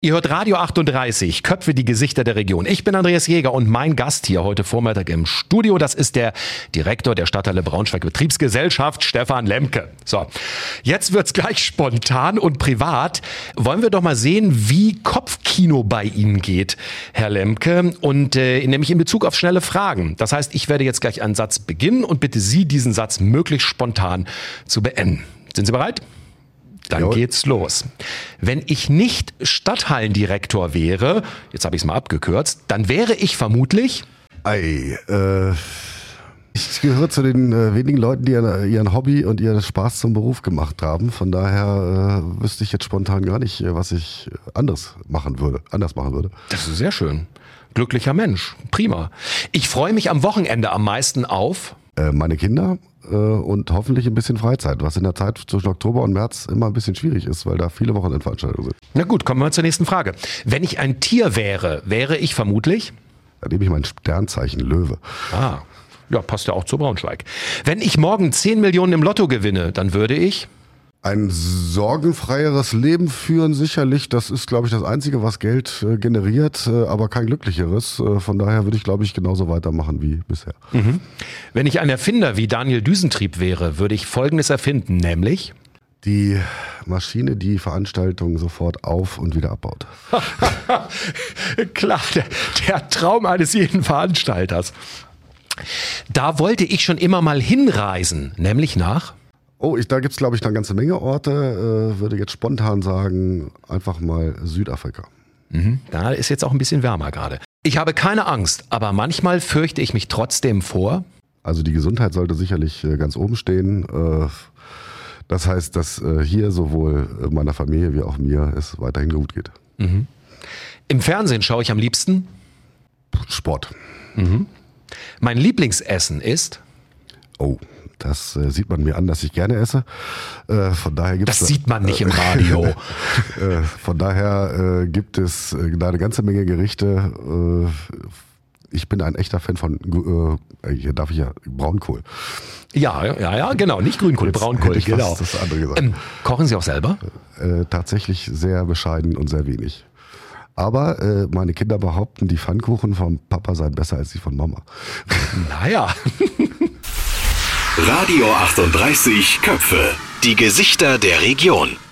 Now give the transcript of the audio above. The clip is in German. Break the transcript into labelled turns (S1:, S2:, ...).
S1: Ihr hört Radio 38, Köpfe, die Gesichter der Region. Ich bin Andreas Jäger und mein Gast hier heute Vormittag im Studio, das ist der Direktor der Stadtteile Braunschweig Betriebsgesellschaft, Stefan Lemke. So, jetzt wird's gleich spontan und privat. Wollen wir doch mal sehen, wie Kopfkino bei Ihnen geht, Herr Lemke, und nämlich in Bezug auf schnelle Fragen. Das heißt, ich werde jetzt gleich einen Satz beginnen und bitte Sie, diesen Satz möglichst spontan zu beenden. Sind Sie bereit? Dann geht's los. Wenn ich nicht Stadthallendirektor wäre, jetzt habe ich es mal abgekürzt, dann wäre ich vermutlich...
S2: Ich gehöre zu den wenigen Leuten, die ihren Hobby und ihren Spaß zum Beruf gemacht haben. Von daher wüsste ich jetzt spontan gar nicht, was ich anders machen würde.
S1: Das ist sehr schön. Glücklicher Mensch. Prima. Ich freue mich am Wochenende am meisten auf...
S2: Meine Kinder und hoffentlich ein bisschen Freizeit, was in der Zeit zwischen Oktober und März immer ein bisschen schwierig ist, weil da viele Wochenendveranstaltungen sind.
S1: Na gut, kommen wir zur nächsten Frage. Wenn ich ein Tier wäre, wäre ich vermutlich?
S2: Da nehme ich mein Sternzeichen Löwe.
S1: Ah, ja, passt ja auch zu Braunschweig. Wenn ich morgen 10 Millionen im Lotto gewinne, dann würde ich?
S2: Ein sorgenfreieres Leben führen sicherlich, das ist, glaube ich, das Einzige, was Geld generiert, aber kein glücklicheres. Von daher würde ich, glaube ich, genauso weitermachen wie bisher.
S1: Mhm. Wenn ich ein Erfinder wie Daniel Düsentrieb wäre, würde ich Folgendes erfinden, nämlich?
S2: Die Maschine, die Veranstaltungen sofort auf- und wieder abbaut.
S1: Klar, der Traum eines jeden Veranstalters. Da wollte ich schon immer mal hinreisen, nämlich nach?
S2: Da gibt's, glaube ich, eine ganze Menge Orte. Würde jetzt spontan sagen, einfach mal Südafrika.
S1: Mhm. Da ist jetzt auch ein bisschen wärmer gerade. Ich habe keine Angst, aber manchmal fürchte ich mich trotzdem vor.
S2: Also die Gesundheit sollte sicherlich ganz oben stehen. Das heißt, dass hier sowohl meiner Familie wie auch mir es weiterhin gut geht.
S1: Mhm. Im Fernsehen schaue ich am liebsten?
S2: Sport.
S1: Mhm. Mein Lieblingsessen ist?
S2: Das sieht man mir an, dass ich gerne esse. Von daher gibt's
S1: das sieht man nicht im Radio.
S2: Von daher gibt es da eine ganze Menge Gerichte. Ich bin ein echter Fan von, hier darf ich ja, Braunkohl.
S1: Ja, genau, nicht Grünkohl, Braunkohl,
S2: hätte ich
S1: genau.
S2: fast das andere gesagt.
S1: Kochen Sie auch selber?
S2: Tatsächlich sehr bescheiden und sehr wenig. Aber meine Kinder behaupten, die Pfannkuchen vom Papa seien besser als die von Mama.
S1: Naja.
S3: Radio 38 Köpfe, die Gesichter der Region.